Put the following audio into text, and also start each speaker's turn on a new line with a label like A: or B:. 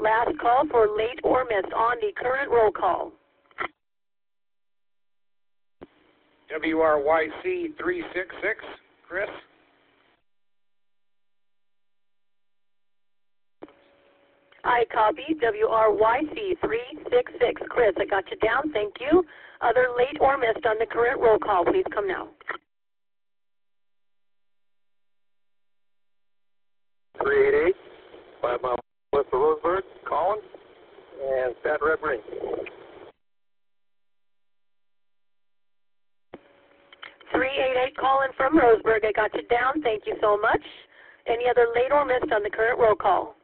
A: last call for late or missed on the current roll call.
B: WRYC 366, Chris.
A: I copy. WRYC 366, Chris. I got you down. Thank you. Other late or missed on the current roll call, please come now.
C: 388, 5 miles west of Roseburg, Collins, and Fat Red Ring.
A: 388 calling from Roseburg. I got you down. Thank you so much. Any other late or missed on the current roll call?